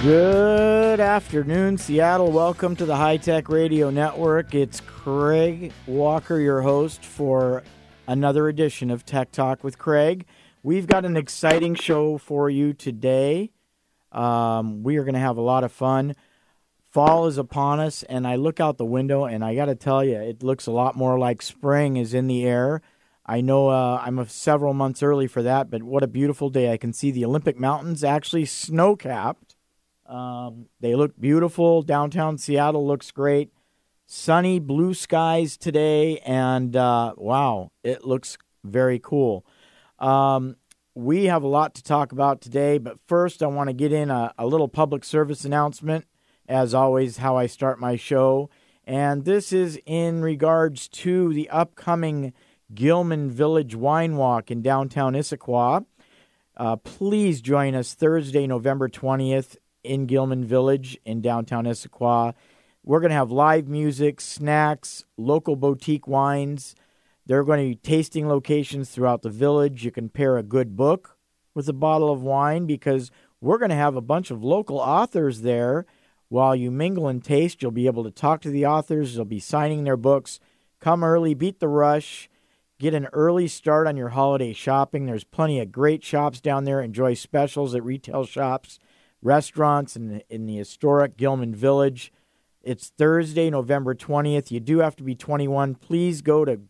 Good afternoon, Seattle. Welcome to the High Tech Radio Network. It's Craig Walker, your host for another edition of Tech Talk with Craig. We've got an exciting show for you today. We are going to have a lot of fun. Fall is upon us, and I look out the window, and I got to tell you, it looks a lot more like spring is in the air. I know I'm several months early for that, but what a beautiful day. I can see the Olympic Mountains actually snow-capped. They look beautiful. Downtown Seattle looks great. Sunny, blue skies today, and wow, it looks very cool. We have a lot to talk about today, but first I want to get in a little public service announcement, as always, how I start my show. And this is in regards to the upcoming Gilman Village Wine Walk in downtown Issaquah. Please join us Thursday, November 20th in Gilman Village in downtown Issaquah. We're going to have live music, snacks, local boutique wines. There are going to be tasting locations throughout the village. You can pair a good book with a bottle of wine because we're going to have a bunch of local authors there. While you mingle and taste, you'll be able to talk to the authors. They'll be signing their books. Come early, beat the rush. Get an early start on your holiday shopping. There's plenty of great shops down there. Enjoy specials at retail shops, restaurants in the historic Gilman Village. It's Thursday, November 20th. You do have to be 21. Please go to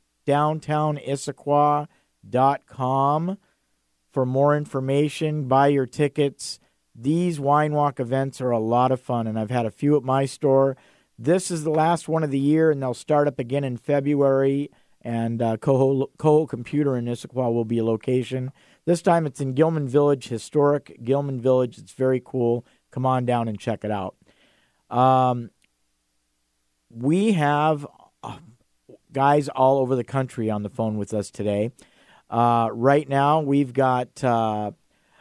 downtownissaquah.com for more information. Buy your tickets. These wine walk events are a lot of fun, and I've had a few at my store. This is the last one of the year, and they'll start up again in February, and Coho Computer in Issaquah will be a location. This time it's in Gilman Village, historic Gilman Village. It's very cool. Come on down and check it out. We have guys all over the country on the phone with us today. Right now we've got Tom,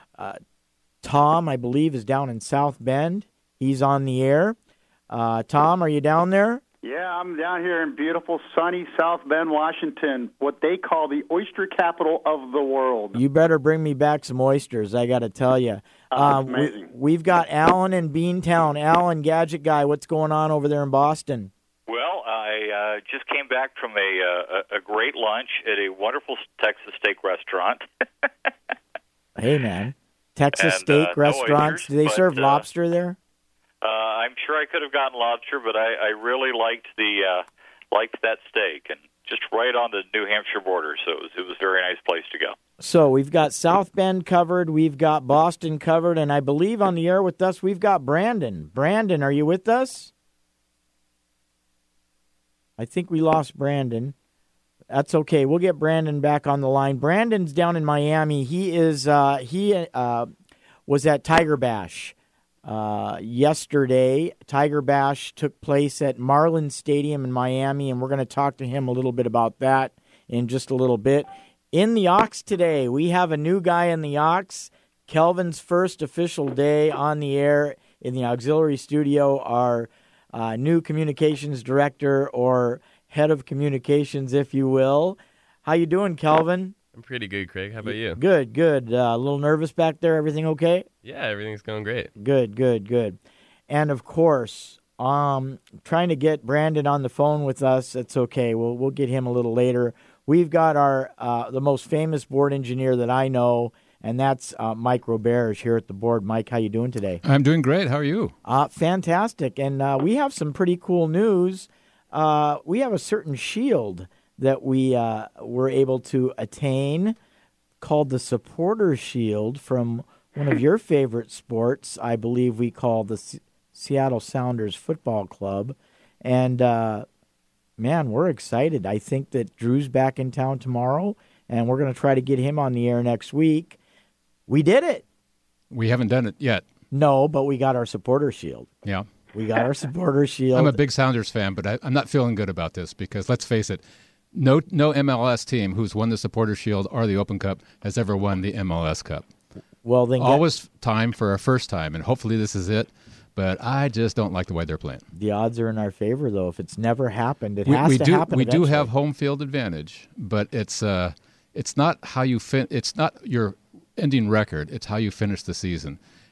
I believe, is down in South Bend. He's on the air. Tom, are you down there? Yeah, I'm down here in beautiful, sunny South Bend, Washington, what they call the oyster capital of the world. You better bring me back some oysters, I got to tell you. Amazing. We've got Alan in Beantown. Alan, Gadget Guy, what's going on over there in Boston? Well, I just came back from a great lunch at a wonderful Texas steak restaurant. Hey, man. Texas steak restaurants, do they serve lobster there? I'm sure I could have gotten lobster, but I really liked that steak, and just right on the New Hampshire border, so it was a very nice place to go. So we've got South Bend covered, we've got Boston covered, and I believe on the air with us we've got Brandon. Brandon, are you with us? I think we lost Brandon. That's okay. We'll get Brandon back on the line. Brandon's down in Miami. He was at Tiger Bash. Yesterday, Tiger Bash took place at Marlin Stadium in Miami, and we're going to talk to him a little bit about that in just a little bit. In the Aux today, we have a new guy in the Aux. Kelvin's first official day on the air in the auxiliary studio, our new communications director, or head of communications, if you will. How you doing, Kelvin? I'm pretty good, Craig. How about you? Good. A little nervous back there. Everything okay? Yeah, everything's going great. Good. And, of course, trying to get Brandon on the phone with us. That's okay. We'll get him a little later. We've got the most famous board engineer that I know, and that's Mike Roberge here at the board. Mike, how you doing today? I'm doing great. How are you? Fantastic. And we have some pretty cool news. We have a certain shield that we were able to attain called the Supporter Shield from one of your favorite sports, I believe we call the Seattle Sounders Football Club. And, man, we're excited. I think that Drew's back in town tomorrow, and we're going to try to get him on the air next week. We did it. We haven't done it yet. No, but we got our Supporter Shield. Yeah. We got our Supporter Shield. I'm a big Sounders fan, but I'm not feeling good about this because, let's face it, no MLS team who's won the Supporter Shield or the Open Cup has ever won the MLS Cup. Well, then always time for a first time, and hopefully this is it. But I just don't like the way they're playing. The odds are in our favor, though. If it's never happened, it has to happen. We do have home field advantage, but it's not how you it's not your ending record. It's how you finish the season.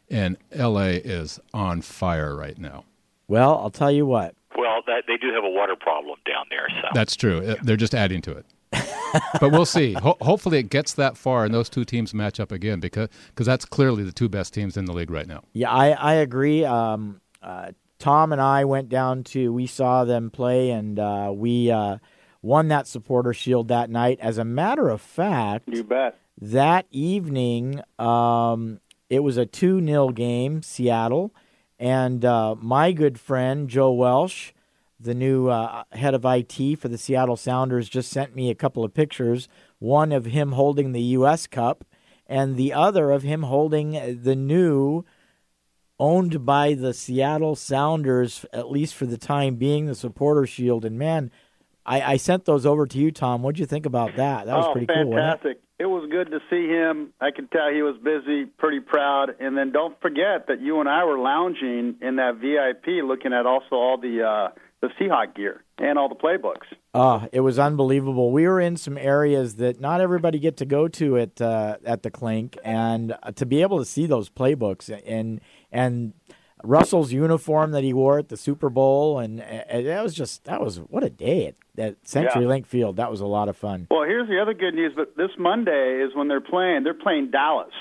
and L.A. is on fire right now. Well, I'll tell you what. Well, they do have a water problem down there. So That's true. They're just adding to it. But we'll see. Hopefully it gets that far and those two teams match up again because that's clearly the two best teams in the league right now. Yeah, I agree. Tom and I went down we saw them play, and we won that Supporter Shield that night. As a matter of fact, You bet. that evening, it was a 2-0 game, Seattle, and my good friend Joe Welsh, the new head of IT for the Seattle Sounders, just sent me a couple of pictures, one of him holding the U.S. Cup and the other of him holding the new, owned by the Seattle Sounders, at least for the time being, the Supporter Shield. And, man, I sent those over to you, Tom. What did you think about that? That was pretty cool, wasn't it? Fantastic. It was good to see him. I could tell he was busy, pretty proud. And then don't forget that you and I were lounging in that VIP looking at also all the Seahawk gear and all the playbooks. It was unbelievable. We were in some areas that not everybody get to go to at the Clink, and to be able to see those playbooks and Russell's uniform that he wore at the Super Bowl, and that was what a day at CenturyLink Field. That was a lot of fun. Well, here's the other good news, but this Monday is when they're playing Dallas.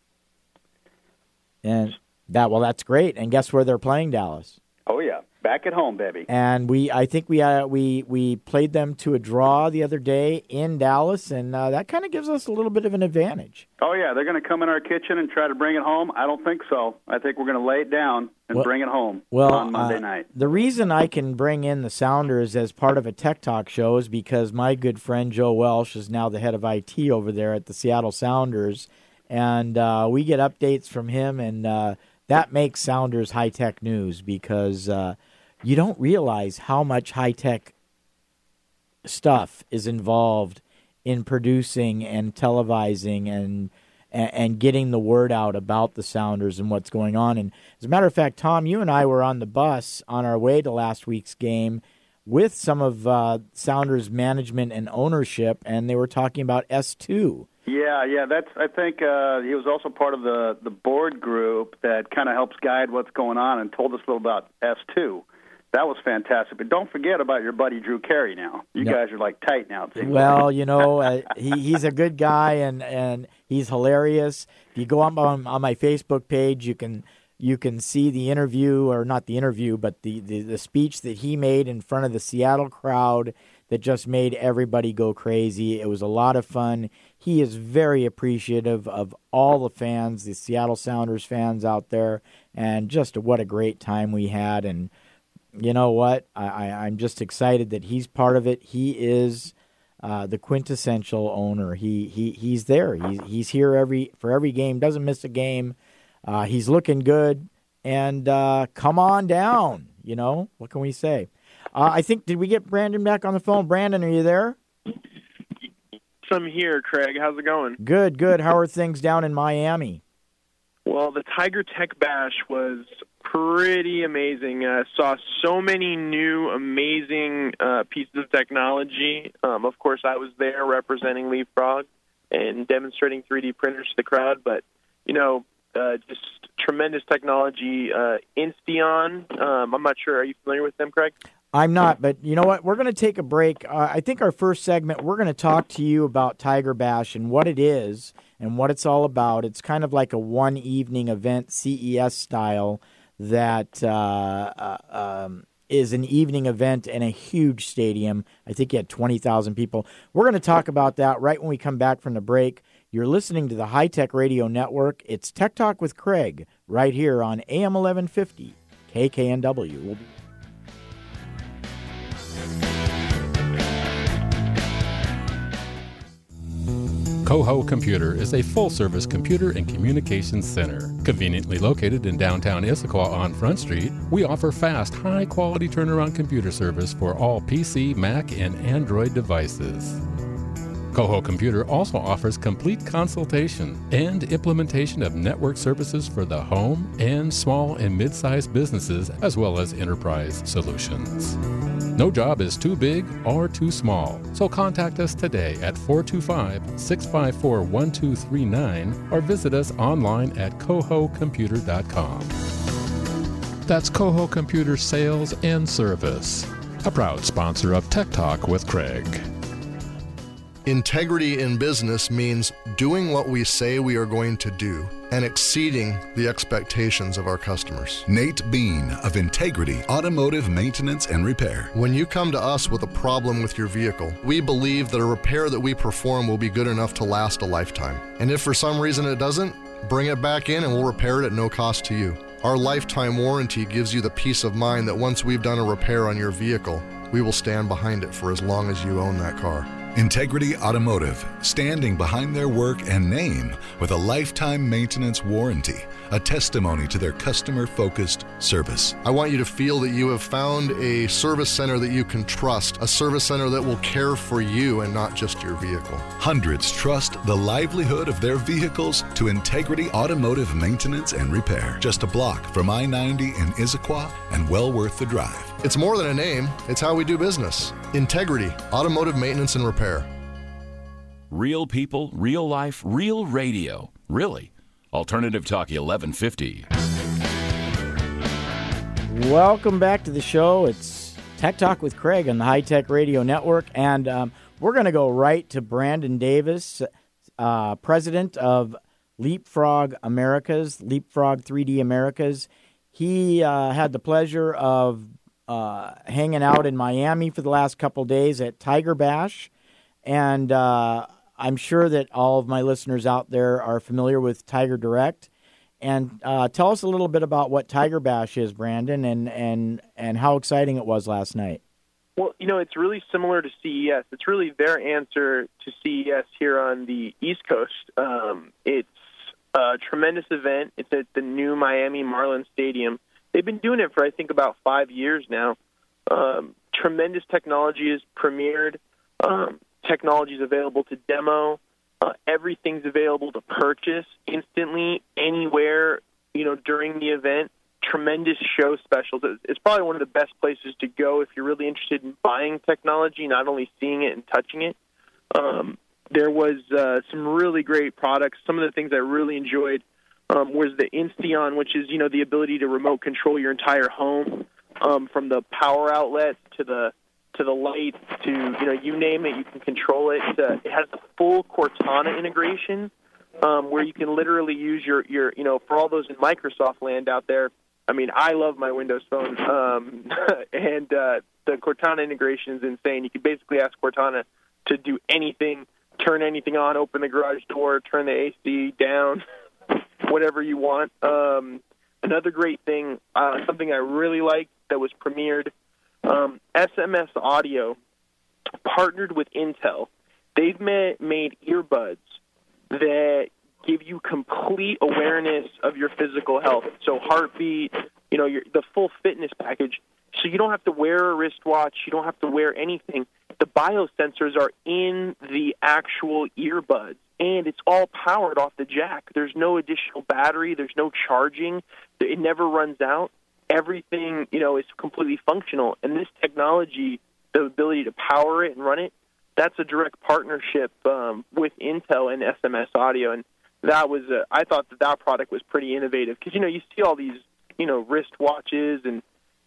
And that's great. And guess where they're playing Dallas? Oh yeah, back at home, baby. And I think we played them to a draw the other day in Dallas, and that kind of gives us a little bit of an advantage. Oh yeah, they're going to come in our kitchen and try to bring it home. I don't think so. I think we're going to lay it down and bring it home on Monday night. The reason I can bring in the Sounders as part of a Tech Talk show is because my good friend Joe Welsh is now the head of IT over there at the Seattle Sounders, and we get updates from him, and that makes Sounders high-tech news because you don't realize how much high-tech stuff is involved in producing and televising and getting the word out about the Sounders and what's going on. And as a matter of fact, Tom, you and I were on the bus on our way to last week's game with some of Sounders management and ownership, and they were talking about S2. Yeah. I think he was also part of the board group that kind of helps guide what's going on and told us a little about S2. That was fantastic. But don't forget about your buddy Drew Carey now. You guys are like tight now. Well, he's a good guy and he's hilarious. If you go on my Facebook page, you can see the interview, or not the interview, but the speech that he made in front of the Seattle crowd that just made everybody go crazy. It was a lot of fun. He is very appreciative of all the fans, the Seattle Sounders fans out there, and just what a great time we had. And you know what? I'm just excited that he's part of it. He is the quintessential owner. He's there. He's here for every game. Doesn't miss a game. He's looking good. And come on down. What can we say? I think, did we get Brandon back on the phone? Brandon, are you there? I'm here, Craig. How's it going? Good. How are things down in Miami? Well, the Tiger Tech Bash was pretty amazing. Saw so many new, amazing pieces of technology. Of course, I was there representing Leapfrog and demonstrating 3D printers to the crowd, but, just tremendous technology. Insteon, I'm not sure. Are you familiar with them, Craig? I'm not, but you know what? We're going to take a break. I think our first segment, we're going to talk to you about Tiger Bash and what it is and what it's all about. It's kind of like a one-evening event, CES style, that is an evening event in a huge stadium. I think you had 20,000 people. We're going to talk about that right when we come back from the break. You're listening to the High Tech Radio Network. It's Tech Talk with Craig right here on AM 1150 KKNW. Coho Computer is a full-service computer and communications center. Conveniently located in downtown Issaquah on Front Street, we offer fast, high-quality turnaround computer service for all PC, Mac, and Android devices. Coho Computer also offers complete consultation and implementation of network services for the home and small and mid-sized businesses, as well as enterprise solutions. No job is too big or too small, so contact us today at 425-654-1239 or visit us online at cohocomputer.com. That's Coho Computer Sales and Service, a proud sponsor of Tech Talk with Craig. Integrity in business means doing what we say we are going to do and exceeding the expectations of our customers. Nate Bean of Integrity Automotive Maintenance and Repair. When you come to us with a problem with your vehicle, we believe that a repair that we perform will be good enough to last a lifetime. And if for some reason it doesn't, bring it back in and we'll repair it at no cost to you. Our lifetime warranty gives you the peace of mind that once we've done a repair on your vehicle, we will stand behind it for as long as you own that car. Integrity Automotive, standing behind their work and name with a lifetime maintenance warranty, a testimony to their customer-focused service. I want you to feel that you have found a service center that you can trust, a service center that will care for you and not just your vehicle. Hundreds trust the livelihood of their vehicles to Integrity Automotive Maintenance and Repair. Just a block from I-90 in Issaquah and well worth the drive. It's more than a name, it's how we do business. Integrity Automotive Maintenance and Repair. Real people, real life, real radio. Really. Alternative Talk 1150. Welcome back to the show. It's Tech Talk with Craig on the High Tech Radio Network, and we're going to go right to Brandon Davis, president of Leapfrog Americas, Leapfrog 3D Americas. He had the pleasure of hanging out in Miami for the last couple days at Tiger Bash, and I'm sure that all of my listeners out there are familiar with Tiger Direct. And tell us a little bit about what Tiger Bash is, Brandon, and how exciting it was last night. Well, it's really similar to CES. It's really their answer to CES here on the East Coast. It's a tremendous event. It's at the new Miami Marlins Stadium. They've been doing it for, I think, about 5 years now. Tremendous technology is premiered. Technology is available to demo. Everything's available to purchase instantly, anywhere, during the event. Tremendous show specials. It's probably one of the best places to go if you're really interested in buying technology, not only seeing it and touching it. There was some really great products. Some of the things I really enjoyed was the Insteon, which is, the ability to remote control your entire home, from the power outlet to the lights to, you name it, you can control it. It has the full Cortana integration, where you can literally use your for all those in Microsoft land out there. I mean, I love my Windows phone, and the Cortana integration is insane. You can basically ask Cortana to do anything, turn anything on, open the garage door, turn the AC down, whatever you want. Another great thing, something I really liked that was premiered, SMS Audio partnered with Intel. They've made earbuds that give you complete awareness of your physical health. So heartbeat, the full fitness package. So you don't have to wear a wristwatch. You don't have to wear anything. The biosensors are in the actual earbuds, and it's all powered off the jack. There's no additional battery. There's no charging. It never runs out. Everything, is completely functional. And this technology, the ability to power it and run it, that's a direct partnership with Intel and SMS Audio. And that was, I thought that product was pretty innovative because, you see all these, wristwatches and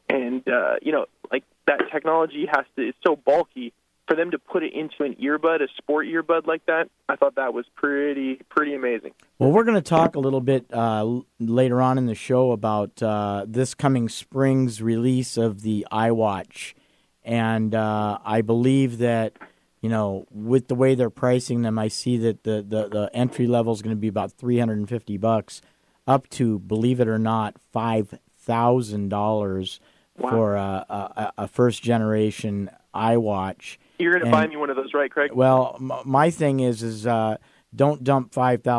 like that technology it's so bulky. For them to put it into an earbud, a sport earbud like that, I thought that was pretty amazing. Well, we're going to talk a little bit later on in the show about this coming spring's release of the iWatch. And I believe that, with the way they're pricing them, I see that the entry level is going to be about $350 up to, believe it or not, $5,000 for a first-generation iWatch. You're going to buy me one of those, right, Craig? Well, my thing is don't dump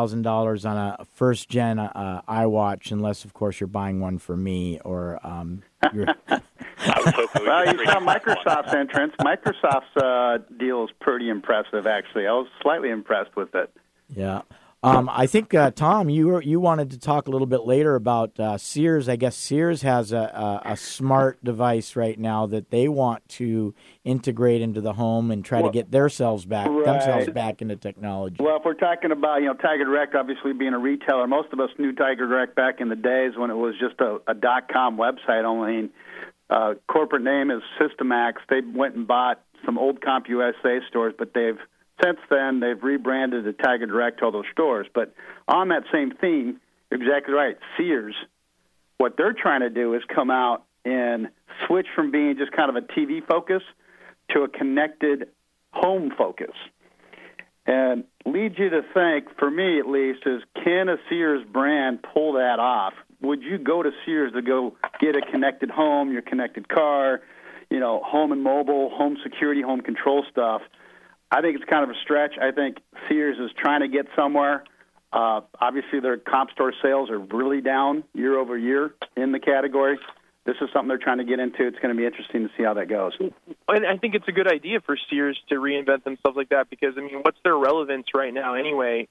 $5,000 on a first-gen iWatch unless, of course, you're buying one for me or I was hoping Well, you saw Microsoft's entrance. Microsoft's deal is pretty impressive, actually. I was slightly impressed with it. Yeah. I think, Tom, you wanted to talk a little bit later about Sears. I guess Sears has a smart device right now that they want to integrate into the home and try to get themselves back into technology. Well, if we're talking about, Tiger Direct obviously being a retailer, most of us knew Tiger Direct back in the days when it was just a .com website only. Corporate name is Systemax. They went and bought some old CompUSA stores, but since then, they've rebranded the Tiger Direct to all those stores. But on that same theme, you're exactly right. Sears, what they're trying to do is come out and switch from being just kind of a TV focus to a connected home focus. And leads you to think, for me at least, is can a Sears brand pull that off? Would you go to Sears to go get a connected home, your connected car, home and mobile, home security, home control stuff? I think it's kind of a stretch. I think Sears is trying to get somewhere. Obviously, their comp store sales are really down year over year in the category. This is something they're trying to get into. It's going to be interesting to see how that goes. And I think it's a good idea for Sears to reinvent themselves like that because, what's their relevance right now anyway?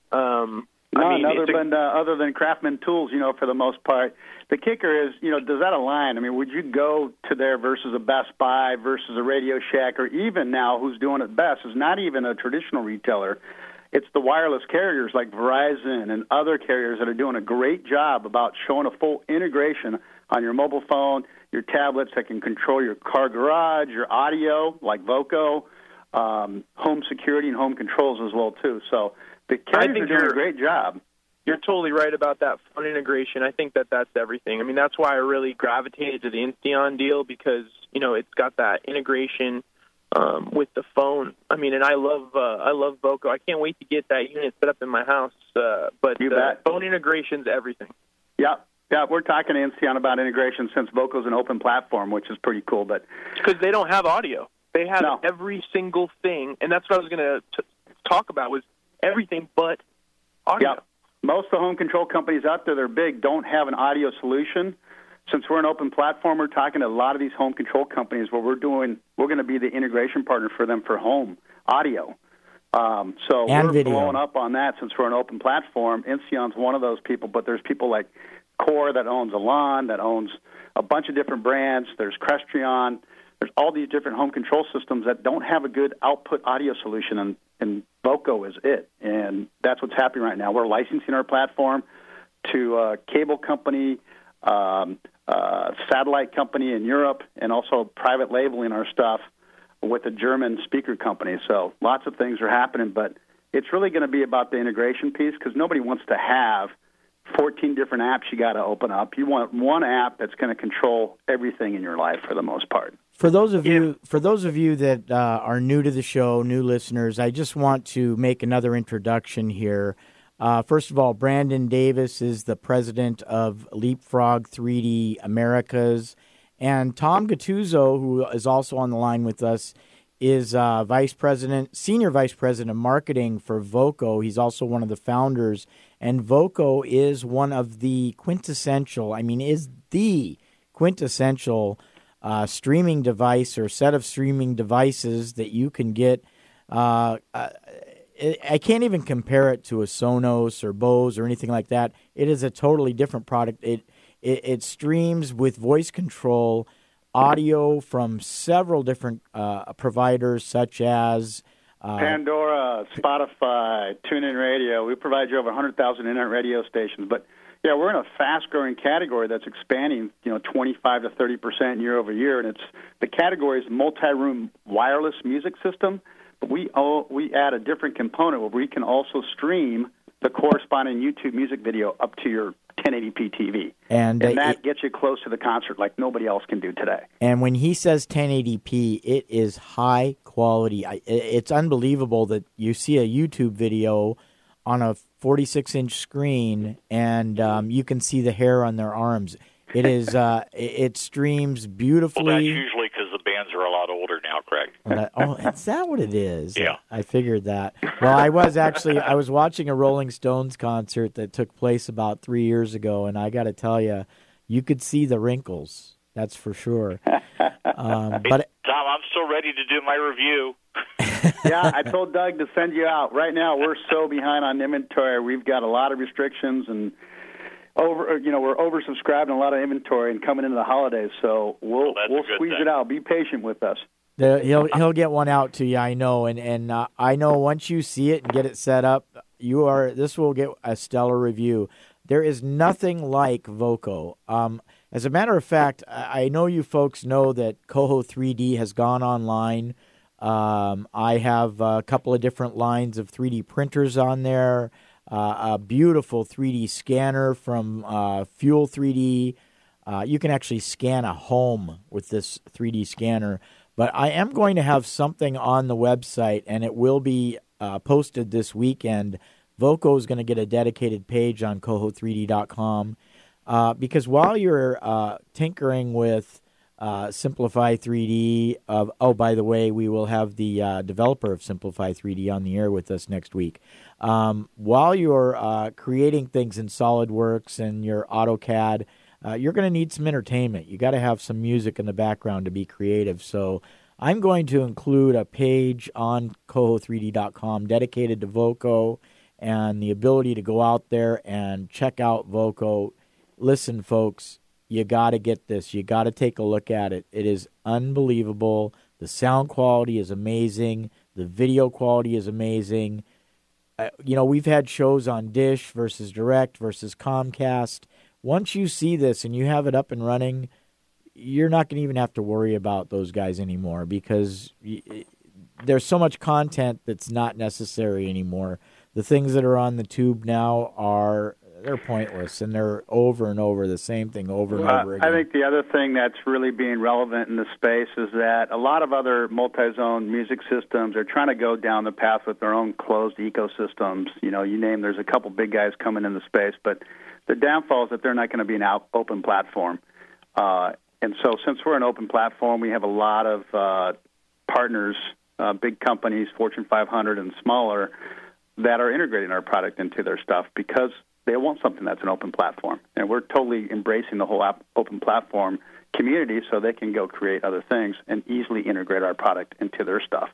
Other than Craftsman tools, for the most part. The kicker is, does that align? Would you go to there versus a Best Buy versus a Radio Shack, or even now who's doing it best is not even a traditional retailer. It's the wireless carriers like Verizon and other carriers that are doing a great job about showing a full integration on your mobile phone, your tablets that can control your car garage, your audio like Voco, home security and home controls as well, too. So the carriers are doing a great job. You're totally right about that phone integration. I think that's everything. That's why I really gravitated to the Insteon deal because, it's got that integration with the phone. And I love Voco. I can't wait to get that unit set up in my house. But phone integration's everything. Yeah, we're talking to Insteon about integration since Voco's an open platform, which is pretty cool. But because they don't have audio. They have every single thing, and that's what I was going to talk about was everything but audio. Yep. Most of the home control companies out there, they're big, don't have an audio solution. Since we're an open platform, we're talking to a lot of these home control companies where we're going to be the integration partner for them for home audio. So we're video. blowing up on that since we're an open platform. Insteon's one of those people, but there's people like Core that owns Elan, that owns a bunch of different brands. There's Crestron. There's all these different home control systems that don't have a good output audio solution, and Voco is it. And that's what's happening right now. We're licensing our platform to a cable company, satellite company in Europe, and also private labeling our stuff with a German speaker company. So lots of things are happening, but it's really going to be about the integration piece because nobody wants to have 14 different apps you got to open up. You want one app that's going to control everything in your life for the most part. For those of you that are new to the show, new listeners, I just want to make another introduction here. First of all, Brandon Davis is the president of Leapfrog 3D Americas, and Tom Gattuso, who is also on the line with us, is senior vice president of marketing for Voco. He's also one of the founders, and Voco is one of the quintessential streaming device or set of streaming devices that you can get. I can't even compare it to a Sonos or Bose or anything like that. It is a totally different product. It streams with voice control audio from several different providers such as Pandora, Spotify, TuneIn Radio. We provide you over 100,000 internet radio stations. But, yeah, we're in a fast-growing category that's expanding, 25 to 30% year over year. And the category is multi-room wireless music system. But we add a different component where we can also stream the corresponding YouTube music video up to your 1080p TV. And that gets you close to the concert like nobody else can do today. And when he says 1080p, it is high quality. It's unbelievable that you see a YouTube video on a 46-inch screen and you can see the hair on their arms. It is. It streams beautifully. Well, that's usually because the bands are a lot older now, Craig. Is that what it is? Yeah. I figured that. Well, I was watching a Rolling Stones concert that took place about 3 years ago, and I got to tell you, you could see the wrinkles. That's for sure. Hey, But Tom, I'm still ready to do my review. Yeah, I told Doug to send you out. Right now, we're so behind on inventory. We've got a lot of restrictions, and we're oversubscribed in a lot of inventory and coming into the holidays. So we'll squeeze it out. Be patient with us. he'll get one out to you, I know, and I know once you see it and get it set up, this will get a stellar review. There is nothing like Voco. As a matter of fact, I know you folks know that Coho 3D has gone online. I have a couple of different lines of 3D printers on there, a beautiful 3D scanner from Fuel 3D. You can actually scan a home with this 3D scanner. But I am going to have something on the website, and it will be posted this weekend. Voco is going to get a dedicated page on Coho3D.com because while you're tinkering with Simplify 3D, by the way, we will have the developer of Simplify 3D on the air with us next week. While you're creating things in SolidWorks and your AutoCAD, you're going to need some entertainment. You got to have some music in the background to be creative. So I'm going to include a page on Coho3D.com dedicated to Voco and the ability to go out there and check out Voco. Listen, folks, you got to get this. You got to take a look at it. It is unbelievable. The sound quality is amazing. The video quality is amazing. We've had shows on Dish versus Direct versus Comcast. Once you see this and you have it up and running, you're not going to even have to worry about those guys anymore because there's so much content that's not necessary anymore. The things that are on the tube now they're pointless, and they're over and over, the same thing over and over again. I think the other thing that's really being relevant in this space is that a lot of other multi-zone music systems are trying to go down the path with their own closed ecosystems. You name, there's a couple big guys coming in the space, but the downfall is that they're not going to be an open platform. And so since we're an open platform, we have a lot of partners, big companies, Fortune 500 and smaller, that are integrating our product into their stuff because they want something that's an open platform. And we're totally embracing the whole open platform community so they can go create other things and easily integrate our product into their stuff.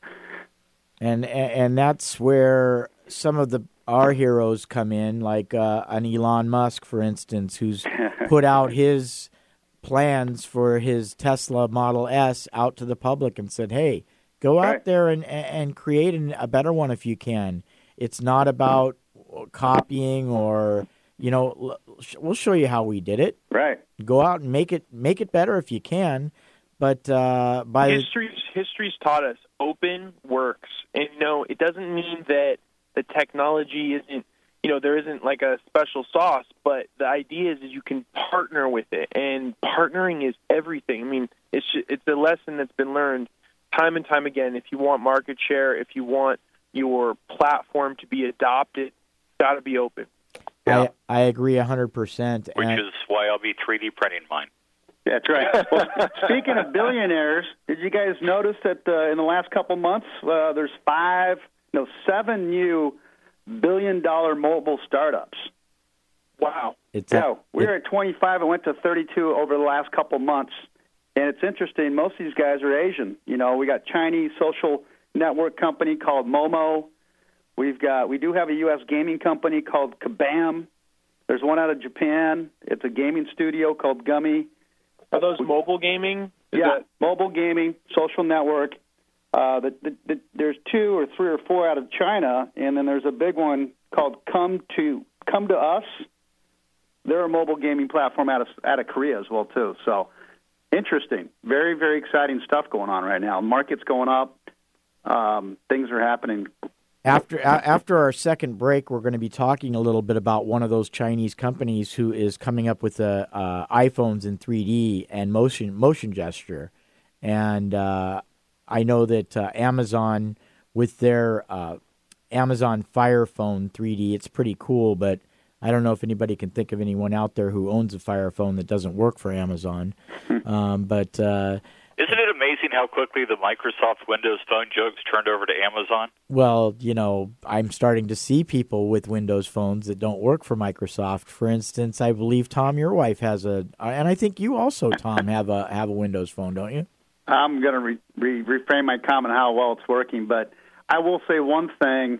And that's where some of our heroes come in, like an Elon Musk, for instance, who's put out his plans for his Tesla Model S out to the public and said, hey, go out there and create a better one if you can. It's not about copying or, we'll show you how we did it. Right. Go out and make it better if you can. But history's taught us open works. And, it doesn't mean that the technology isn't, there isn't like a special sauce, but the idea is you can partner with it, and partnering is everything. I mean, it's a lesson that's been learned time and time again. If you want market share, if you want your platform to be adopted, it's got to be open. Yeah. I agree 100%. Which is why I'll be 3D printing mine. That's right. Well, speaking of billionaires, did you guys notice that in the last couple months there's 7 new billion-dollar mobile startups? Wow. We were at 25 and went to 32 over the last couple months. And it's interesting, most of these guys are Asian. We got Chinese social network company called Momo. We do have a U.S. gaming company called Kabam. There's one out of Japan. It's a gaming studio called Gummy. Are those mobile gaming? Mobile gaming, social network. There's 2 or 3 or 4 out of China, and then there's a big one called Come to Us. They're a mobile gaming platform out of Korea as well too. So interesting, very, very exciting stuff going on right now. Market's going up. Things are happening. After our second break, we're going to be talking a little bit about one of those Chinese companies who is coming up with iPhones in 3D and motion gesture. And I know that Amazon, with their Amazon Fire Phone 3D, it's pretty cool, but I don't know if anybody can think of anyone out there who owns a Fire Phone that doesn't work for Amazon. Isn't it amazing how quickly the Microsoft Windows Phone jokes turned over to Amazon? Well, I'm starting to see people with Windows phones that don't work for Microsoft. For instance, I believe, Tom, your wife has and I think you also, Tom, have a Windows phone, don't you? I'm going to reframe my comment how well it's working, but I will say one thing.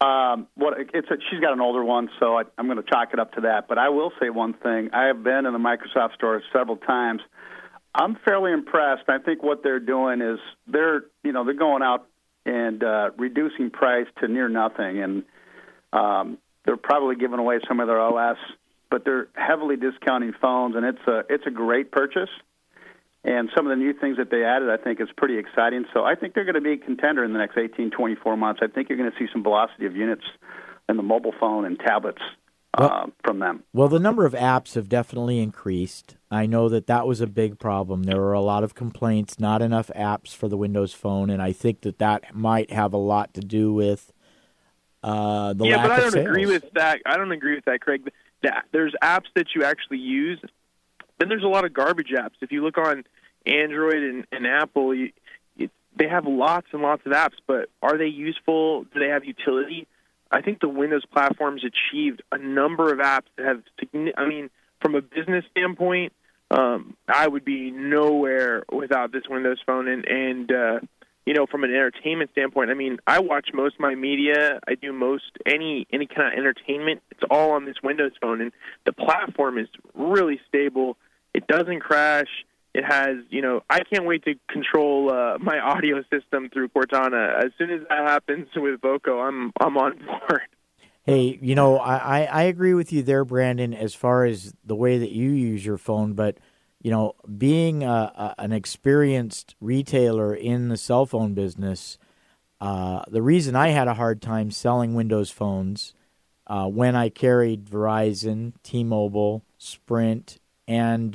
She's got an older one, so I'm going to chalk it up to that. But I will say one thing. I have been in the Microsoft store several times. I'm fairly impressed. I think what they're doing is they're going out and reducing price to near nothing, and they're probably giving away some of their OS, but they're heavily discounting phones, and it's a great purchase. And some of the new things that they added, I think, is pretty exciting. So I think they're going to be a contender in the next 18, 24 months. I think you're going to see some velocity of units in the mobile phone and tablets from them. Well, the number of apps have definitely increased. I know that was a big problem. There were a lot of complaints, not enough apps for the Windows Phone, and I think that might have a lot to do with the lack of sales. Yeah, but I don't agree with that. I don't agree with that, Craig. There's apps that you actually use. Then there's a lot of garbage apps. If you look on Android and Apple, they have lots and lots of apps, but are they useful? Do they have utility? I think the Windows platform's achieved a number of apps that have, from a business standpoint, I would be nowhere without this Windows Phone. And from an entertainment standpoint, I watch most of my media. I do any kind of entertainment. It's all on this Windows Phone, and the platform is really stable. It doesn't crash. It has, I can't wait to control my audio system through Cortana. As soon as that happens with Voco, I'm on board. Hey, I agree with you there, Brandon, as far as the way that you use your phone. But, being an experienced retailer in the cell phone business, the reason I had a hard time selling Windows phones when I carried Verizon, T-Mobile, Sprint, and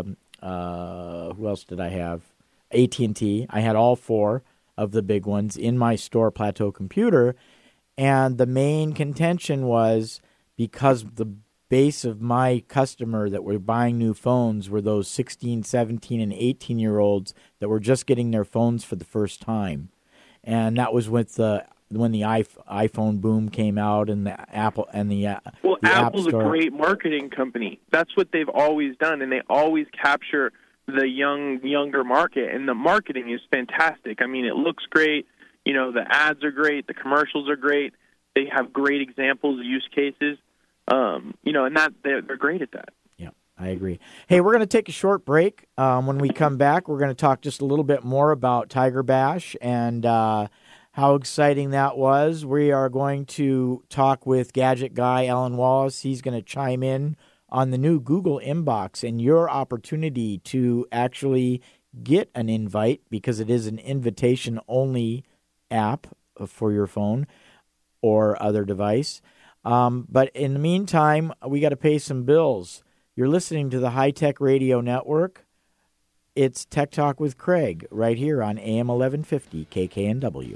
who else did I have? AT&T. I had all four of the big ones in my store, Plateau Computer, and the main contention was because the base of my customer that were buying new phones were those 16, 17, and 18-year-olds that were just getting their phones for the first time. And that was when the iPhone boom came out and the Apple and the Apple's App Store. A great marketing company. That's what they've always done, and they always capture the younger market. And the marketing is fantastic. It looks great. The ads are great. The commercials are great. They have great examples, use cases. And that they're great at that. Yeah, I agree. Hey, we're going to take a short break. When we come back, we're going to talk just a little bit more about Tiger Bash and how exciting that was. We are going to talk with gadget guy Alan Wallace. He's going to chime in on the new Google Inbox and your opportunity to actually get an invite, because it is an invitation-only app for your phone or other device. But in the meantime, we got to pay some bills. You're listening to the High Tech Radio Network. It's Tech Talk with Craig right here on AM 1150 KKNW.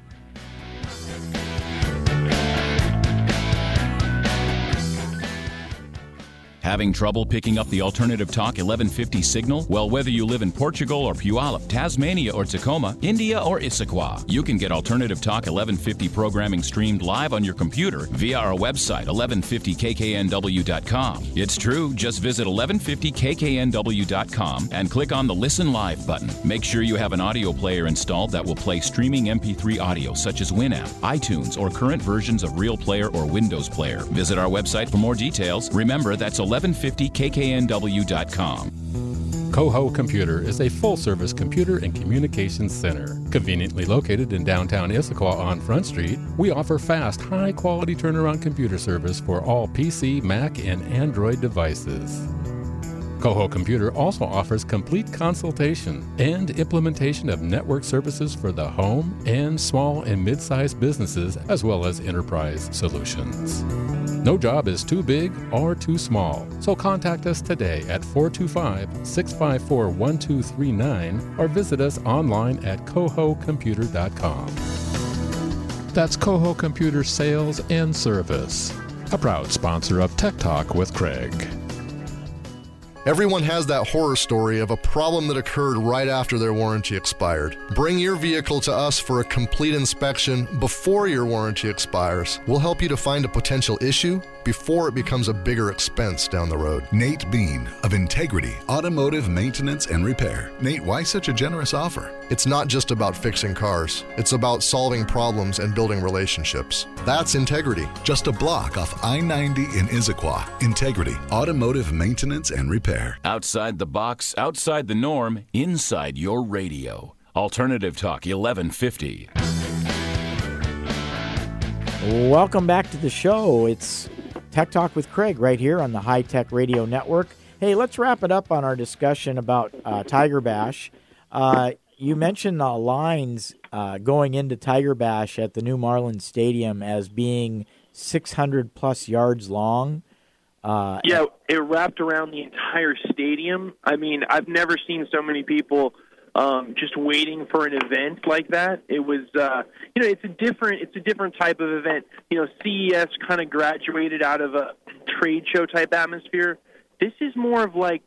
Having trouble picking up the Alternative Talk 1150 signal? Well, whether you live in Portugal or Puyallup, Tasmania or Tacoma, India or Issaquah, you can get Alternative Talk 1150 programming streamed live on your computer via our website, 1150kknw.com. It's true. Just visit 1150kknw.com and click on the Listen Live button. Make sure you have an audio player installed that will play streaming MP3 audio such as Winamp, iTunes, or current versions of Real Player or Windows Player. Visit our website for more details. Remember, that's 1150kknw.com. Coho Computer is a full-service computer and communications center. Conveniently located in downtown Issaquah on Front Street, we offer fast, high-quality turnaround computer service for all PC, Mac, and Android devices. Coho Computer also offers complete consultation and implementation of network services for the home and small and mid-sized businesses, as well as enterprise solutions. No job is too big or too small, so contact us today at 425-654-1239 or visit us online at cohocomputer.com. That's Coho Computer Sales and Service, a proud sponsor of Tech Talk with Craig. Everyone has that horror story of a problem that occurred right after their warranty expired. Bring your vehicle to us for a complete inspection before your warranty expires. We'll help you to find a potential issue before it becomes a bigger expense down the road. Nate Bean of Integrity Automotive Maintenance and Repair. Nate, why such a generous offer? It's not just about fixing cars. It's about solving problems and building relationships. That's Integrity. Just a block off I-90 in Issaquah. Integrity Automotive Maintenance and Repair. Outside the box, outside the norm, inside your radio. Alternative Talk 1150. Welcome back to the show. It's Tech Talk with Craig right here on the High Tech Radio Network. Hey, let's wrap it up on our discussion about Tiger Bash. You mentioned the lines going into Tiger Bash at the new Marlins Stadium as being 600-plus yards long. Yeah, it wrapped around the entire stadium. I mean, I've never seen so many people just waiting for an event like that. It was, it's a different type of event. CES kind of graduated out of a trade show type atmosphere. This is more of like,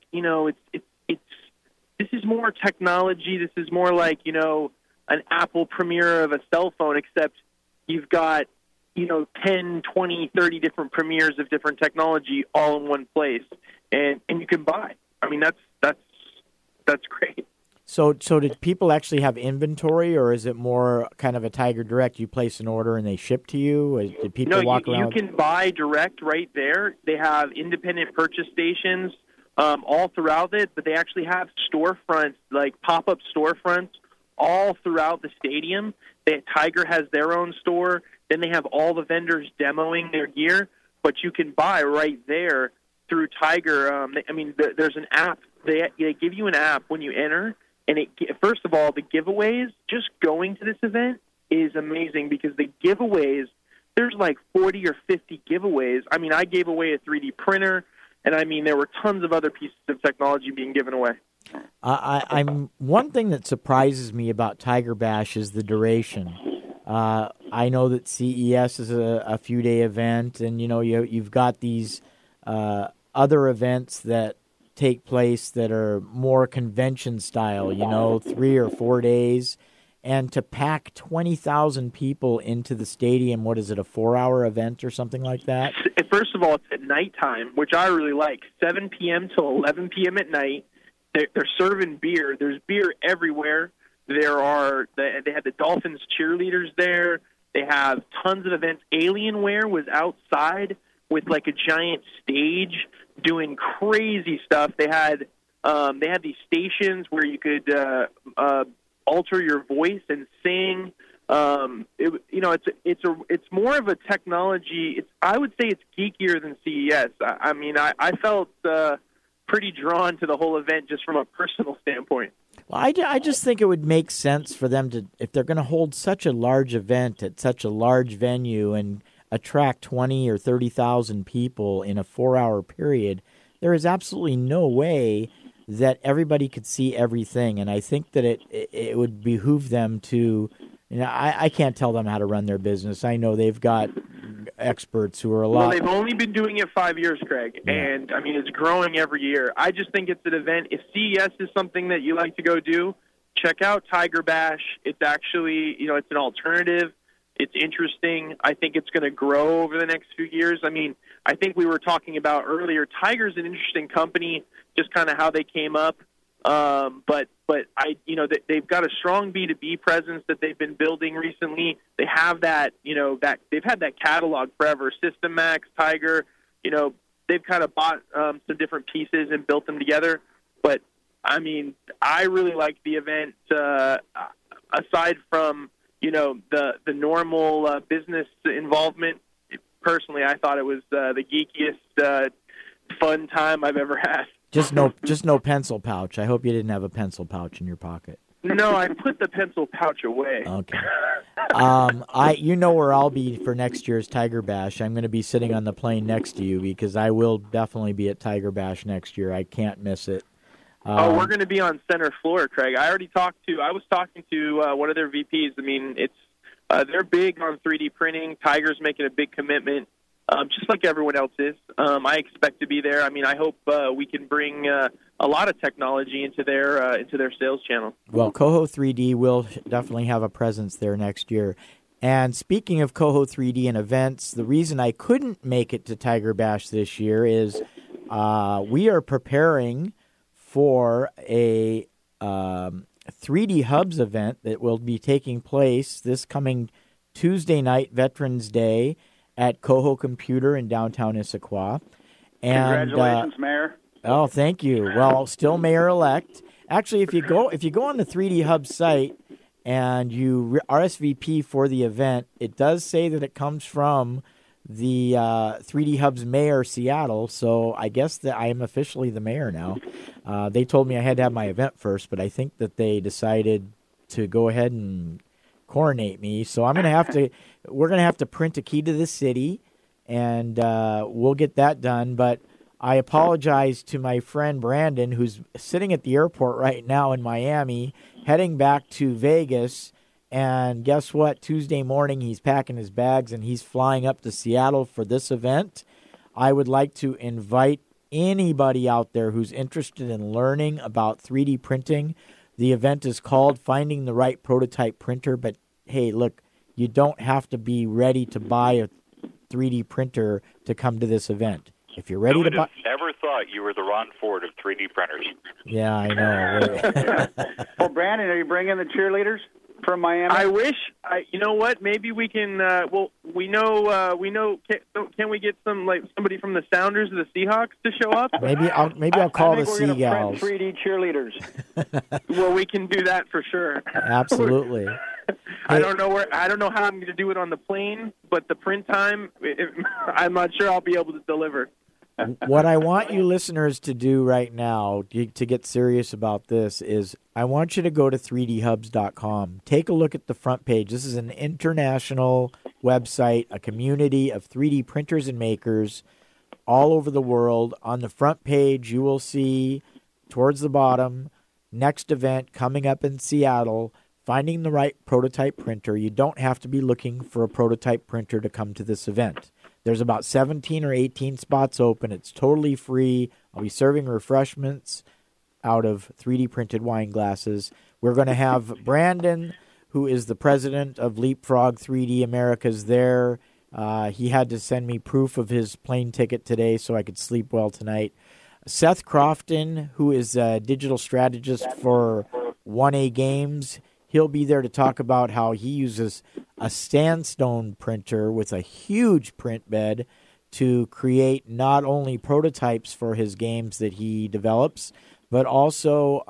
this is more technology. This is more like, an Apple premiere of a cell phone, except you've got 10, 20, 30 different premieres of different technology all in one place, and you can buy. I mean, that's great. So did people actually have inventory, or is it more kind of a Tiger Direct? You place an order and they ship to you? Did people walk around? No, you can buy direct right there. They have independent purchase stations all throughout it, but they actually have storefronts, like pop-up storefronts, all throughout the stadium. Tiger has their own store. Then they have all the vendors demoing their gear, but you can buy right there through Tiger. There's an app. They give you an app when you enter, and first of all, the giveaways, just going to this event is amazing because the giveaways, there's like 40 or 50 giveaways. I mean, I gave away a 3D printer, and there were tons of other pieces of technology being given away. One thing that surprises me about Tiger Bash is the duration. I know that CES is a few-day event, and you've got these other events that take place that are more convention style, 3 or 4 days, and to pack 20,000 people into the stadium, what is it, a 4-hour event or something like that? First of all, it's at nighttime, which I really like. 7 p.m. till 11 p.m. at night. They're serving beer. There's beer everywhere. They had the Dolphins cheerleaders there. They have tons of events. Alienware was outside with like a giant stage doing crazy stuff. They had these stations where you could alter your voice and sing. It's more of a technology. I would say it's geekier than CES. I felt pretty drawn to the whole event just from a personal standpoint. Well, I just think it would make sense for them to, if they're going to hold such a large event at such a large venue and attract 20 or 30,000 people in a 4-hour period, there is absolutely no way that everybody could see everything. And I think that it would behoove them to, I can't tell them how to run their business. I know they've got experts who are Well, they've only been doing it 5 years, Craig, and it's growing every year. I just think it's an event. If CES is something that you like to go do, check out Tiger Bash. It's actually, it's an alternative. It's interesting. I think it's going to grow over the next few years. I think we were talking about earlier, Tiger's an interesting company, just kind of how they came up. But they've got a strong B2B presence that they've been building recently. They have that, they've had that catalog forever. System Max, Tiger, they've kind of bought some different pieces and built them together. But I really liked the event. Aside from the normal business involvement, personally, I thought it was the geekiest fun time I've ever had. Just no pencil pouch. I hope you didn't have a pencil pouch in your pocket. No, I put the pencil pouch away. Okay. Where I'll be for next year's Tiger Bash. I'm going to be sitting on the plane next to you because I will definitely be at Tiger Bash next year. I can't miss it. We're going to be on center floor, Craig. I was talking to one of their VPs. They're big on 3D printing. Tiger's making a big commitment. just like everyone else is. I expect to be there. I mean, I hope we can bring a lot of technology into their sales channel. Well, Coho 3D will definitely have a presence there next year. And speaking of Coho 3D and events, the reason I couldn't make it to Tiger Bash this year is we are preparing for a 3D Hubs event that will be taking place this coming Tuesday night, Veterans Day, at Coho Computer in downtown Issaquah. And, congratulations, Mayor. Oh, thank you. Well, still mayor-elect. Actually, if you go on the 3D Hub site and you RSVP for the event, it does say that it comes from the 3D Hub's mayor, Seattle, so I guess that I am officially the mayor now. They told me I had to have my event first, but I think that they decided to go ahead and coronate me, so we're going to have to print a key to the city, and we'll get that done, but I apologize to my friend Brandon, who's sitting at the airport right now in Miami, heading back to Vegas. And guess what? Tuesday morning, he's packing his bags and he's flying up to Seattle for this event. I would like to invite anybody out there who's interested in learning about 3D printing. The event is called Finding the Right Prototype Printer. But, hey, look, you don't have to be ready to buy a 3D printer to come to this event. If you're ready to buy, never thought you were the Ron Ford of 3D printers. Yeah, I know. Well, Brandon, are you bringing the cheerleaders from Miami? I wish. You know what? Maybe we can. We know. Can we get somebody from the Sounders or the Seahawks to show up? Maybe I'll call the Seagulls. Seagulls. 3D cheerleaders. Well, we can do that for sure. Absolutely. I don't know how I'm going to do it on the plane, but the print time, I'm not sure I'll be able to deliver. What I want you listeners to do right now to get serious about this is I want you to go to 3dhubs.com. Take a look at the front page. This is an international website, a community of 3D printers and makers all over the world. On the front page, you will see towards the bottom, next event coming up in Seattle, Finding the Right Prototype Printer. You don't have to be looking for a prototype printer to come to this event. There's about 17 or 18 spots open. It's totally free. I'll be serving refreshments out of 3D printed wine glasses. We're going to have Brandon, who is the president of Leapfrog 3D Americas, there. He had to send me proof of his plane ticket today so I could sleep well tonight. Seth Crofton, who is a digital strategist for 1A Games, he'll be there to talk about how he uses a sandstone printer with a huge print bed to create not only prototypes for his games that he develops, but also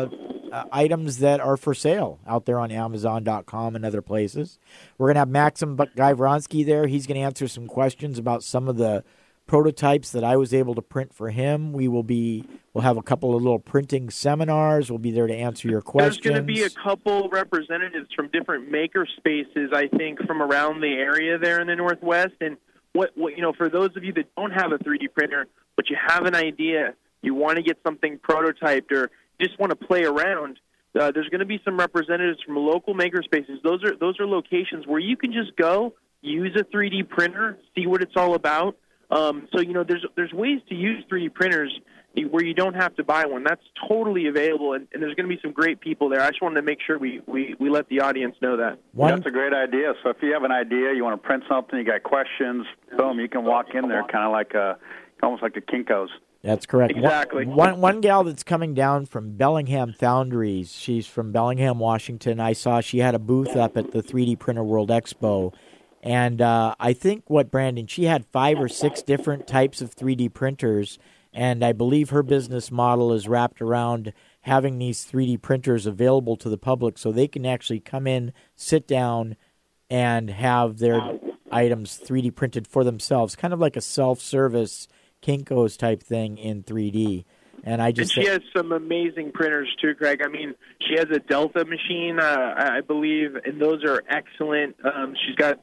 items that are for sale out there on Amazon.com and other places. We're going to have Maxim Gajvronsky there. He's going to answer some questions about some of the prototypes that I was able to print for him. We'll have a couple of little printing seminars. We'll be there to answer your questions. There's going to be a couple representatives from different maker spaces, I think, from around the area there in the Northwest. And what for those of you that don't have a 3D printer, but you have an idea, you want to get something prototyped or just want to play around, there's going to be some representatives from local maker spaces. Those are locations where you can just go, use a 3D printer, see what it's all about. There's ways to use 3D printers where you don't have to buy one. That's totally available, and there's going to be some great people there. I just wanted to make sure we let the audience know that. That's a great idea. So if you have an idea, you want to print something, you got questions, boom, you can walk in there kind of like almost like a Kinko's. That's correct. Exactly. One gal that's coming down from Bellingham Foundries, she's from Bellingham, Washington. I saw she had a booth up at the 3D Printer World Expo. And I think she had 5 or 6 different types of 3D printers, and I believe her business model is wrapped around having these 3D printers available to the public so they can actually come in, sit down, and have their items 3D printed for themselves, kind of like a self-service Kinko's type thing in 3D. And she has some amazing printers too, Craig. I mean, she has a Delta machine, I believe, and those are excellent. She's got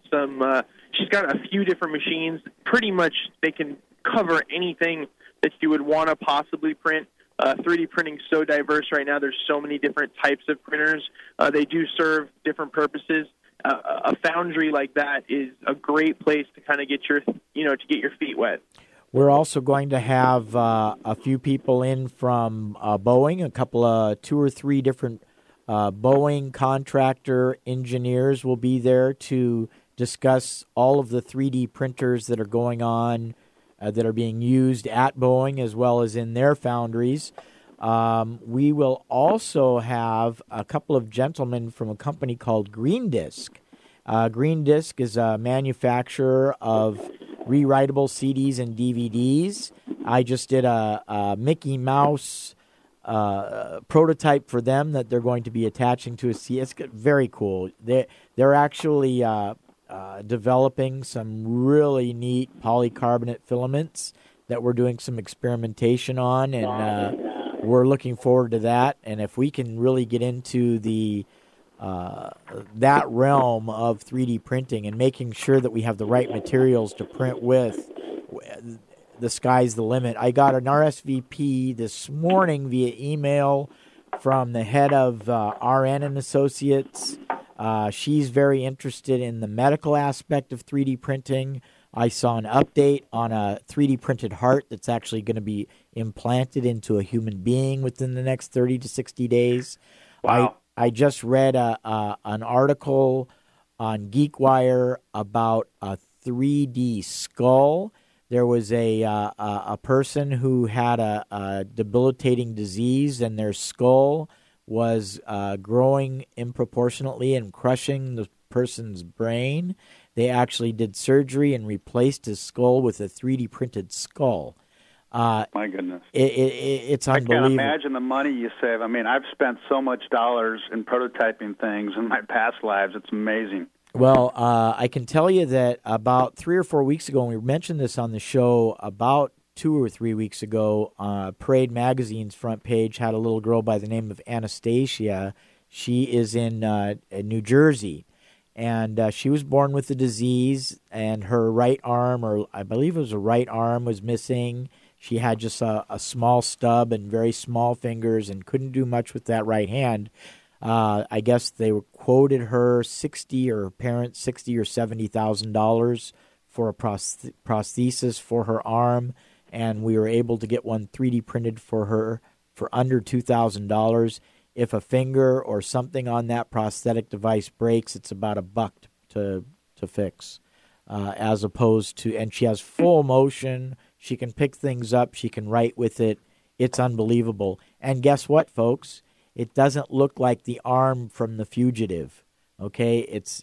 a few different machines. Pretty much, they can cover anything that you would want to possibly print. 3D printing is so diverse right now. There's so many different types of printers. They do serve different purposes. a foundry like that is a great place to kind of get your feet wet. We're also going to have a few people in from Boeing, a couple of 2 or 3 different Boeing contractor engineers will be there to discuss all of the 3D printers that are going on, that are being used at Boeing as well as in their foundries. We will also have a couple of gentlemen from a company called Green Disc. Green Disc is a manufacturer of rewritable CDs and DVDs. I just did a Mickey Mouse prototype for them that they're going to be attaching to a CD. It's very cool. They're actually developing some really neat polycarbonate filaments that we're doing some experimentation on, and we're looking forward to that. And if we can really get into that realm of 3D printing and making sure that we have the right materials to print with, the sky's the limit. I got an RSVP this morning via email from the head of RN and Associates. She's very interested in the medical aspect of 3D printing. I saw an update on a 3D printed heart that's actually going to be implanted into a human being within the next 30 to 60 days. Wow. I just read an article on GeekWire about a 3D skull. There was a person who had a debilitating disease, and their skull was growing improportionately and crushing the person's brain. They actually did surgery and replaced his skull with a 3D printed skull. My goodness. It's unbelievable. I can't imagine the money you save. I mean, I've spent so much dollars in prototyping things in my past lives. It's amazing. Well, I can tell you that about 3 or 4 weeks ago, and we mentioned this on the show, about 2 or 3 weeks ago, Parade Magazine's front page had a little girl by the name of Anastasia. She is in New Jersey, and she was born with the disease, and her right arm, or I believe it was a right arm, was missing. She had just a small stub and very small fingers and couldn't do much with that right hand. I guess they quoted her $60,000 or her parents $60,000 or $70,000 for a prosthesis for her arm, and we were able to get one 3D printed for her for under $2,000. If a finger or something on that prosthetic device breaks, it's about $1 to fix, as opposed to, and she has full motion. She can pick things up. She can write with it. It's unbelievable. And guess what, folks? It doesn't look like the arm from The Fugitive. Okay, it's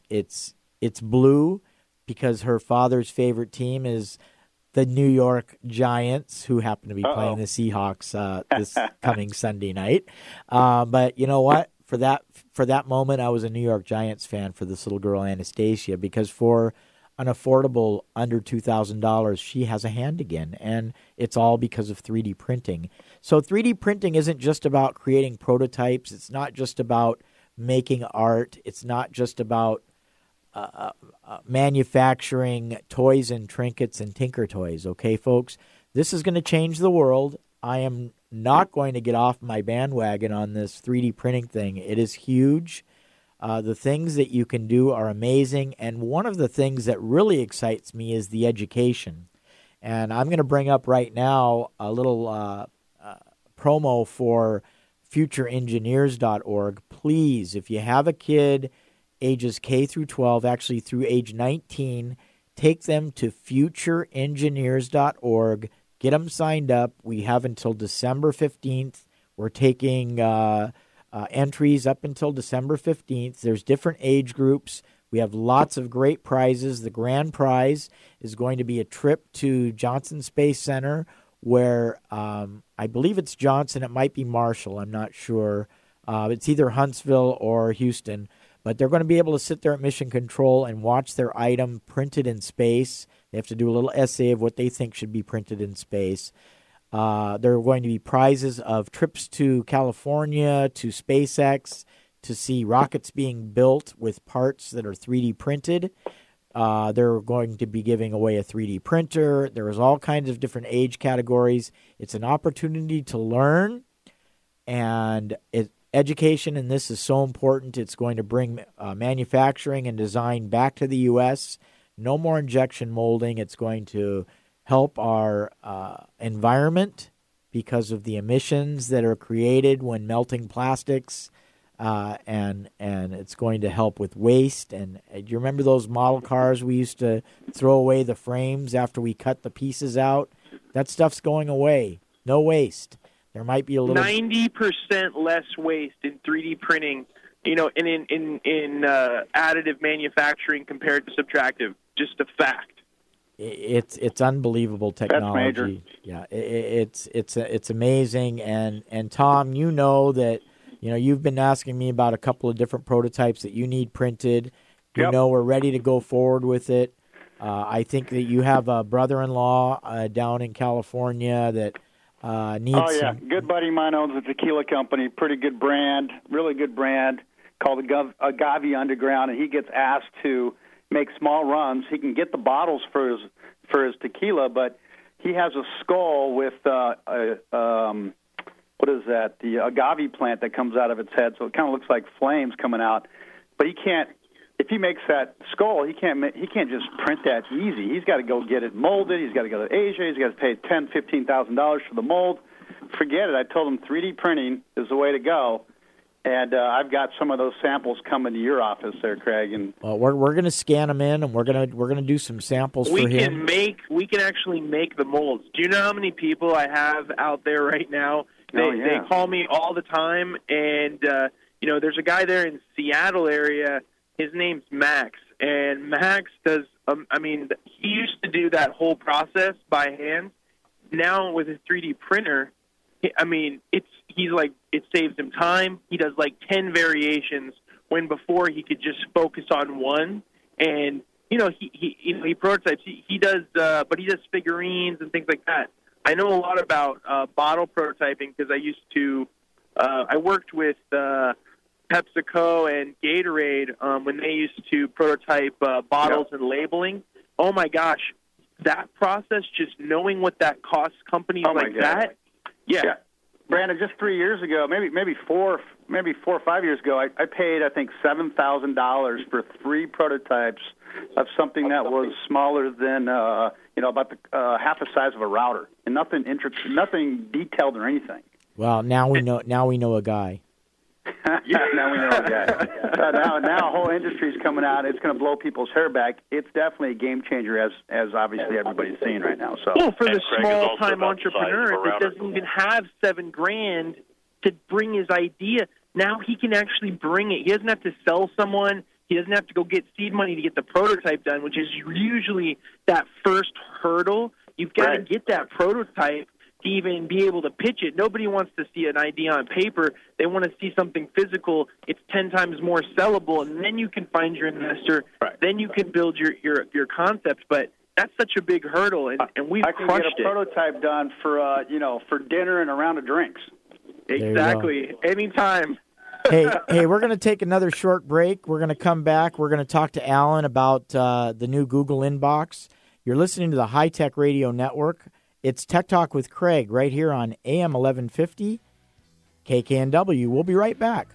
blue because her father's favorite team is the New York Giants, who happen to be playing the Seahawks this coming Sunday night. But you know what? For that moment, I was a New York Giants fan for this little girl, Anastasia, because for an affordable under $2,000, she has a hand again, and it's all because of 3D printing. So 3D printing isn't just about creating prototypes. It's not just about making art. It's not just about manufacturing toys and trinkets and tinker toys, okay, folks? This is going to change the world. I am not going to get off my bandwagon on this 3D printing thing. It is huge. The things that you can do are amazing, and one of the things that really excites me is the education. And I'm going to bring up right now a little promo for futureengineers.org. Please, if you have a kid ages K through 12, actually through age 19, take them to futureengineers.org. Get them signed up. We have until December 15th. We're taking entries up until December 15th. There's different age groups. We have lots of great prizes. The grand prize is going to be a trip to Johnson Space Center, where I believe it's Johnson. It might be Marshall. I'm not sure. It's either Huntsville or Houston. But they're going to be able to sit there at Mission Control and watch their item printed in space. They have to do a little essay of what they think should be printed in space. There are going to be prizes of trips to California, to SpaceX, to see rockets being built with parts that are 3D printed. They're going to be giving away a 3D printer. There's all kinds of different age categories. It's an opportunity to learn, and education in this is so important. It's going to bring manufacturing and design back to the U.S. No more injection molding. It's going to help our environment because of the emissions that are created when melting plastics, and it's going to help with waste. And do you remember those model cars we used to throw away the frames after we cut the pieces out? That stuff's going away. No waste. There might be a little 90% less waste in 3D printing, and in additive manufacturing compared to subtractive. Just a fact. It's unbelievable technology. That's major. Yeah, it's amazing. And Tom, you know that you've been asking me about a couple of different prototypes that you need printed. You know we're ready to go forward with it. I think that you have a brother-in-law down in California that needs. Oh yeah, good buddy of mine owns a tequila company, pretty good brand, really good brand called Agave Underground, and he gets asked to make small runs. He can get the bottles for his tequila, but he has a skull with what is that? The agave plant that comes out of its head, so it kind of looks like flames coming out. But he can't. If he makes that skull, he can't just print that easy. He's got to go get it molded. He's got to go to Asia. He's got to pay $10,000-$15,000 for the mold. Forget it. I told him 3D printing is the way to go. And I've got some of those samples coming to your office there, Craig. And well, we're going to scan them in, and we're going to do some samples for him. We can actually make the molds. Do you know how many people I have out there right now? They call me all the time, and there's a guy there in Seattle area. His name's Max, and Max does. He used to do that whole process by hand. Now with his 3D printer, it saves him time. He does like 10 variations when before he could just focus on one. And he prototypes. He does, but he does figurines and things like that. I know a lot about bottle prototyping because I worked with PepsiCo and Gatorade when they used to prototype bottles and laboling. Oh my gosh, that process, just knowing what that costs companies like that. Yeah. Brandon, just 3 years ago, maybe 4 or 5 years ago, I paid, I think, $7,000 for 3 prototypes of something that was smaller than about the half the size of a router, and nothing detailed or anything. Well, now we know a guy. Now we know a guy. Now a whole industry's coming out. It's going to blow people's hair back. It's definitely a game changer, as obviously everybody's seeing right now. So, well, for the small-time entrepreneur that doesn't even have $7,000 to bring his idea, now he can actually bring it. He doesn't have to sell someone. He doesn't have to go get seed money to get the prototype done, which is usually that first hurdle. You've got to get that prototype to even be able to pitch it. Nobody wants to see an idea on paper. They want to see something physical. It's 10 times more sellable, and then you can find your investor. Right. Then you can build your concept. But that's such a big hurdle, and we've crushed it. I can get a prototype done for dinner and a round of drinks. Exactly. Anytime. Hey, we're going to take another short break. We're going to come back. We're going to talk to Alan about the new Google Inbox. You're listening to the High Tech Radio Network. It's Tech Talk with Craig right here on AM 1150 KKNW. We'll be right back.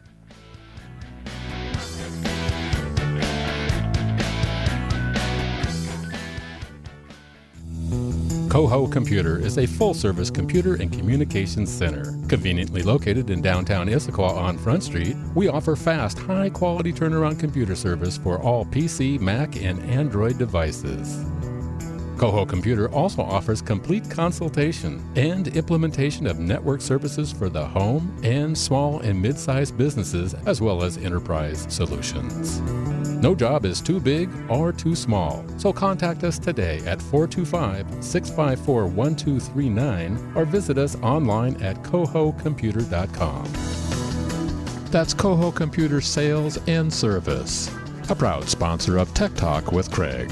Coho Computer is a full-service computer and communications center. Conveniently located in downtown Issaquah on Front Street, we offer fast, high-quality turnaround computer service for all PC, Mac, and Android devices. Coho Computer also offers complete consultation and implementation of network services for the home and small and mid-sized businesses, as well as enterprise solutions. No job is too big or too small, so contact us today at 425-654-1239 or visit us online at cohocomputer.com. That's Coho Computer Sales and Service, a proud sponsor of Tech Talk with Craig.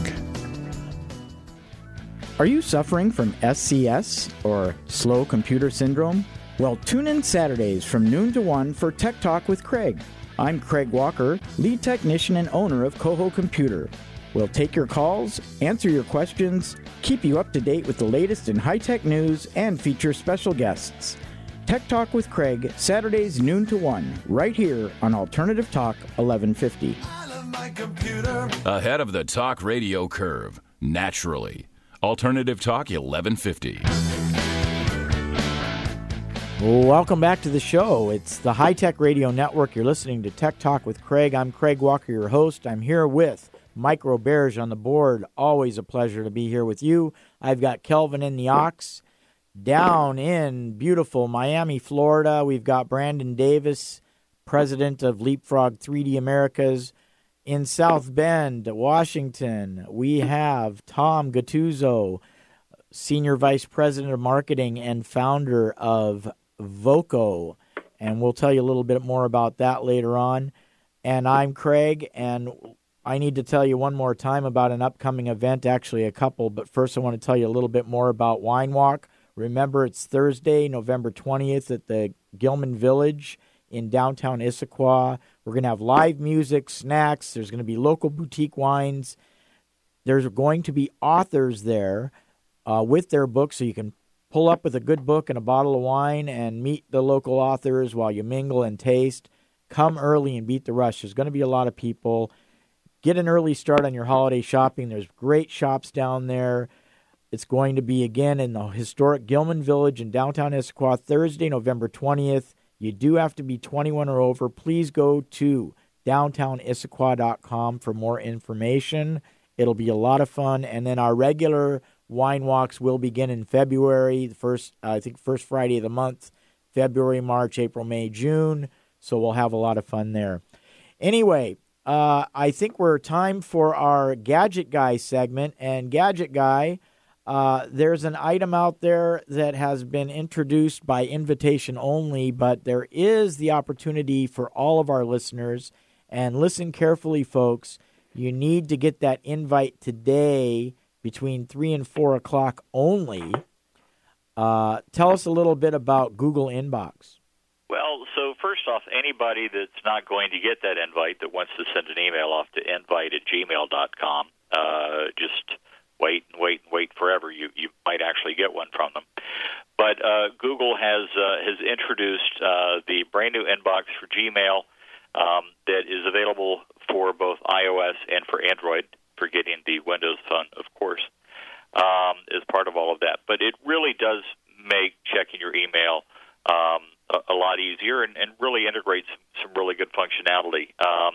Are you suffering from SCS or slow computer syndrome? Well, tune in Saturdays from noon to 1 for Tech Talk with Craig. I'm Craig Walker, lead technician and owner of Coho Computer. We'll take your calls, answer your questions, keep you up to date with the latest in high-tech news, and feature special guests. Tech Talk with Craig, Saturdays noon to 1, right here on Alternative Talk 1150. Ahead of the talk radio curve, naturally. Alternative Talk 1150. Welcome back to the show. It's the High Tech Radio Network. You're listening to Tech Talk with Craig. I'm Craig Walker, your host. I'm here with Mike Roberge on the board. Always a pleasure to be here with you. I've got Kelvin in the Ox. Down in beautiful Miami, Florida, we've got Brandon Davis, president of Leapfrog 3D Americas. In South Bend, Washington, we have Tom Gattuso, senior vice president of marketing and founder of Voco. And we'll tell you a little bit more about that later on. And I'm Craig, and I need to tell you one more time about an upcoming event, actually a couple. But first I want to tell you a little bit more about Wine Walk. Remember, it's Thursday, November 20th at the Gilman Village in downtown Issaquah. We're going to have live music, snacks. There's going to be local boutique wines. There's going to be authors there with their books, so you can pull up with a good book and a bottle of wine and meet the local authors while you mingle and taste. Come early and beat the rush. There's going to be a lot of people. Get an early start on your holiday shopping. There's great shops down there. It's going to be, again, in the historic Gilman Village in downtown Issaquah, Thursday, November 20th. You do have to be 21 or over. Please go to downtownissaquah.com for more information. It'll be a lot of fun. And then our regular wine walks will begin in February, the first Friday of the month, February, March, April, May, June. So we'll have a lot of fun there. Anyway, I think we're time for our Gadget Guy segment. And Gadget Guy... there's an item out there that has been introduced by invitation only, but there is the opportunity for all of our listeners. And listen carefully, folks. You need to get that invite today between 3 and 4 o'clock only. Tell us a little bit about Google Inbox. Well, so first off, anybody that's not going to get that invite that wants to send an email off to invite@gmail.com, just wait forever. You might actually get one from them. But Google has introduced the brand new inbox for Gmail that is available for both iOS and for Android, for getting the Windows Phone, of course, as part of all of that. But it really does make checking your email a lot easier and really integrates some really good functionality.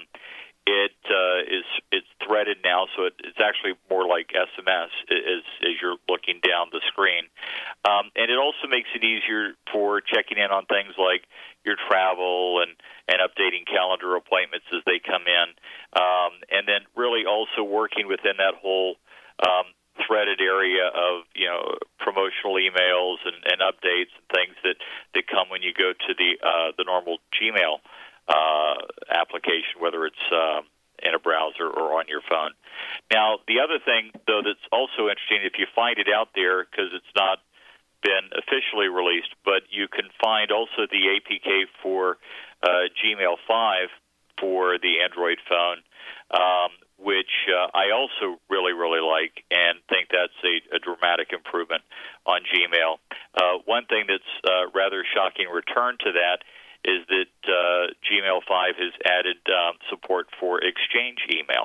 It's threaded now, so it's actually more like SMS as you're looking down the screen. And it also makes it easier for checking in on things like your travel and updating calendar appointments as they come in. And then really also working within that whole threaded area of, promotional emails and updates and things that come when you go to the normal Gmail application, whether it's in a browser or on your phone. Now, the other thing, though, that's also interesting, if you find it out there, because it's not been officially released, but you can find also the APK for Gmail 5 for the Android phone, which I also really, really like and think that's a dramatic improvement on Gmail. One thing that's rather shocking return to that is that Gmail 5 has added support for Exchange email.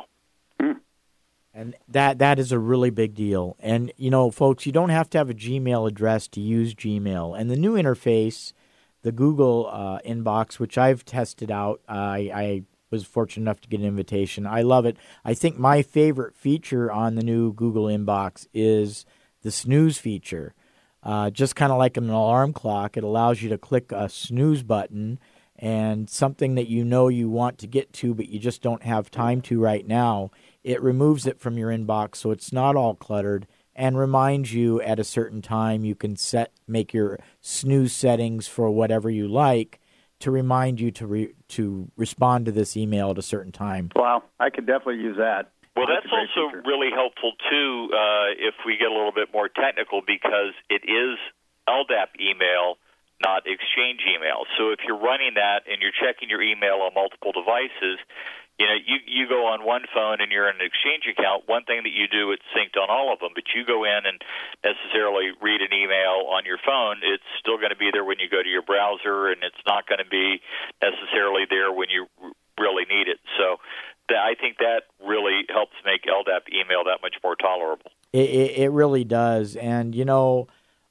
And that is a really big deal. And, folks, you don't have to have a Gmail address to use Gmail. And the new interface, the Google Inbox, which I've tested out, I was fortunate enough to get an invitation. I love it. I think my favorite feature on the new Google Inbox is the snooze feature. Just kind of like an alarm clock, it allows you to click a snooze button and something that you want to get to but you just don't have time to right now. It removes it from your inbox so it's not all cluttered and reminds you at a certain time. You can make your snooze settings for whatever you like to remind you to respond to this email at a certain time. Wow, I could definitely use that. Well, that's also really helpful, too, if we get a little bit more technical, because it is LDAP email, not Exchange email. So if you're running that and you're checking your email on multiple devices, You go on one phone and you're in an Exchange account. One thing that you do, it's synced on all of them. But you go in and necessarily read an email on your phone, it's still going to be there when you go to your browser, and it's not going to be necessarily there when you really need it. So I think that really helps make LDAP email that much more tolerable. It really does. And, the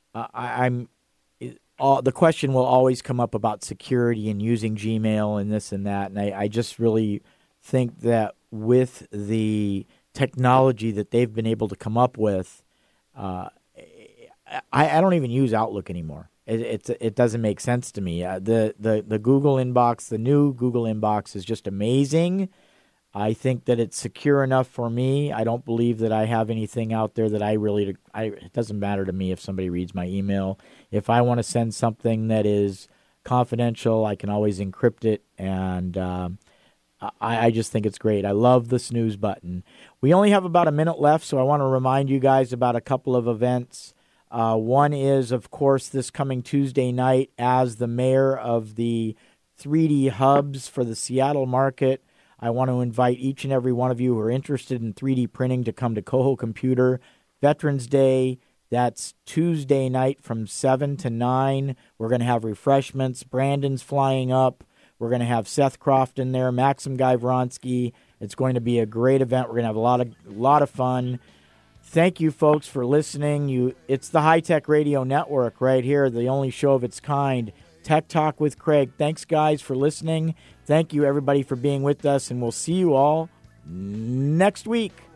question will always come up about security and using Gmail and this and that. And I just really think that with the technology that they've been able to come up with, I don't even use Outlook anymore. It doesn't make sense to me. The Google inbox, the new Google inbox is just amazing. I think that it's secure enough for me. I don't believe that I have anything out there that it doesn't matter to me if somebody reads my email. If I want to send something that is confidential, I can always encrypt it, and I just think it's great. I love the snooze button. We only have about a minute left, so I want to remind you guys about a couple of events. One is, of course, this coming Tuesday night as the mayor of the 3D hubs for the Seattle market. I want to invite each and every one of you who are interested in 3D printing to come to Coho Computer. Veterans Day, that's Tuesday night from 7 to 9. We're going to have refreshments. Brandon's flying up. We're going to have Seth Crofton there, Maxim Guy Vronsky. It's going to be a great event. We're going to have a lot of fun. Thank you, folks, for listening. It's the High Tech Radio Network right here, the only show of its kind. Tech Talk with Craig. Thanks, guys, for listening. Thank you, everybody, for being with us, and we'll see you all next week.